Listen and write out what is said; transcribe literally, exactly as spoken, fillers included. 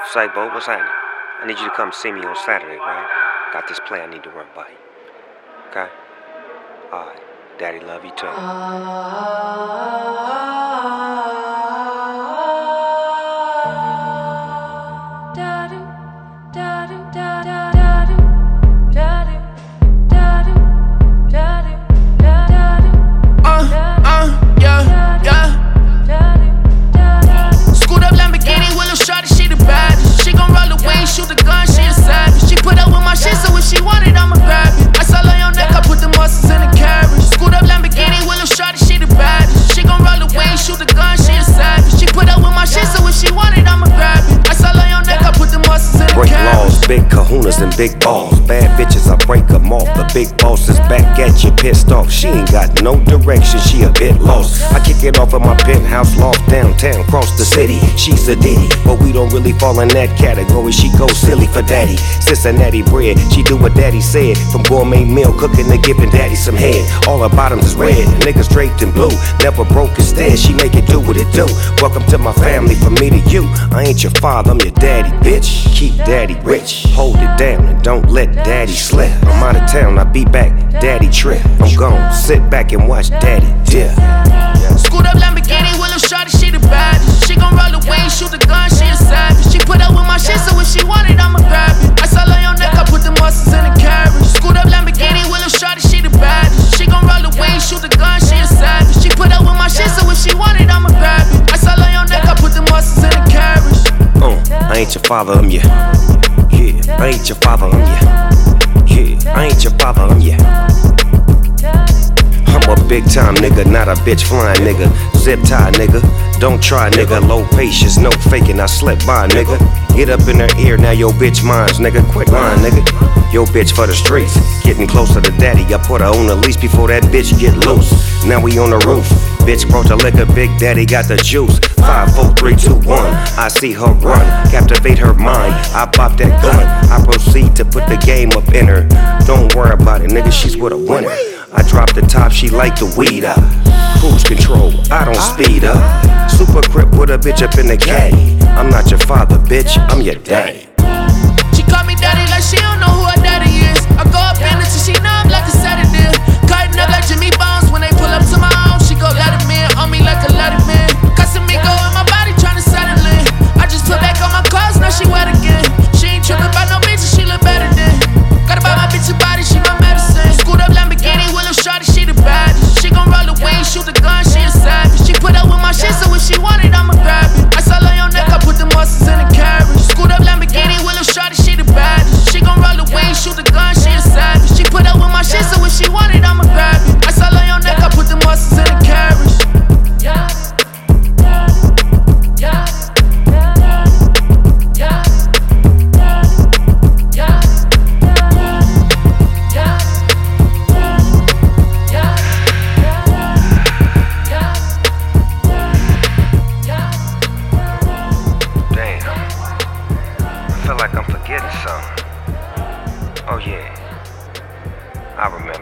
Psycho, what's happening? I need you to come see me on Saturday, right? Got this play I need to run by you. Okay? Alright. Daddy love you too. Shoot the gun, she a savage. She put up with my shit, so if she want it, I'ma grab it. I saw on your neck, I put the muscles in the carriage. Scoot up Lamborghini, Willow shorty, she the baddest. She gon' roll away, shoot the gun, she a savage. She put up with my shit, so if she want it, I'ma grab it. I saw on your neck, I put the muscles in the break carriage. Laws, big kahunas and big balls. Bad bitches, I break them off. The big boss is back at you, pissed off. She ain't got no direction, she a bit lost. I kick it off at my penthouse loft downtown, cross the city. She's a ditty, but we don't really fall in that category. She goes silly for daddy. Cincinnati bread, she do what daddy said. From gourmet meal cooking to giving daddy some head. All her bottoms is red, niggas draped in blue. Never broke instead, she make it do what it do. Welcome to my family, from me to you. I ain't your father, I'm your daddy, bitch. Keep daddy rich, hold it down and don't let daddy slip. I'm out of town, I be back, daddy trip. I'm gone, sit back and watch daddy dip. Scoot up Lamborghini, Willow shorty, she the baddest. She gon' roll away, shoot the gun, she a savage. She put up with my shit, so if she want it, I'ma grab it. I saw on your neck, I put the muscles in the carriage. Scoot up Lamborghini, Willow shorty, she the baddest. She gon' roll away, shoot the gun, she a savage. She put up with my shit, so if she want it, I'ma grab it. I saw on your neck, I put the muscles in the carriage. Uh, I ain't your father, I'm your. Yeah, I ain't your father, I'm your. Yeah, I ain't your father, I'm your. I'm a big time nigga, not a bitch flying nigga. Zip tie nigga, don't try nigga. Low patience, no faking, I slip by nigga. Get up in her ear, now your bitch mine's nigga. Quit lying nigga, yo bitch for the streets. Getting closer to daddy, I put her on the leash before that bitch get loose. Now we on the roof, bitch brought the liquor, big daddy got the juice. Five, four, three, two, one, I see her run, captivate her mind. I pop that gun, I proceed to put the game up in her. Don't worry about it nigga, she's with a winner. I drop the top, she like the weed up. Cruise control, I don't speed up. Super crip with a bitch up in the caddy. I'm not your father, bitch, I'm your daddy. She call me daddy like she don't know who her daddy is. I go up in it till she know I'm like a sedative. Cutting up like Jimmy Bones when they pull up to my home. She go let him in, on me like a letterman. Casamigo in my body tryna settle in. I just put back on my clothes, now she wet again. She ain't trippin' about no bitches, she look better than. Gotta buy my bitch a body, she my medicine. Scoot up Lamborghini, Willow shorty, she the baddest. She gon' roll away, shoot the gun, she a savage. She put up with my shit, so if she want it, I'ma grab it. I saw on your neck, I put the muscles in the carriage. Scoot up Lamborghini, Willow shorty, she the baddest. She gon' roll away, shoot the gun, she a savage. She put up with my shit, so if she want it, I'ma grab it. I saw on your neck, I put the muscles in the carriage. Yeah. Yeah. I feel like I'm forgetting something. Oh yeah, I remember.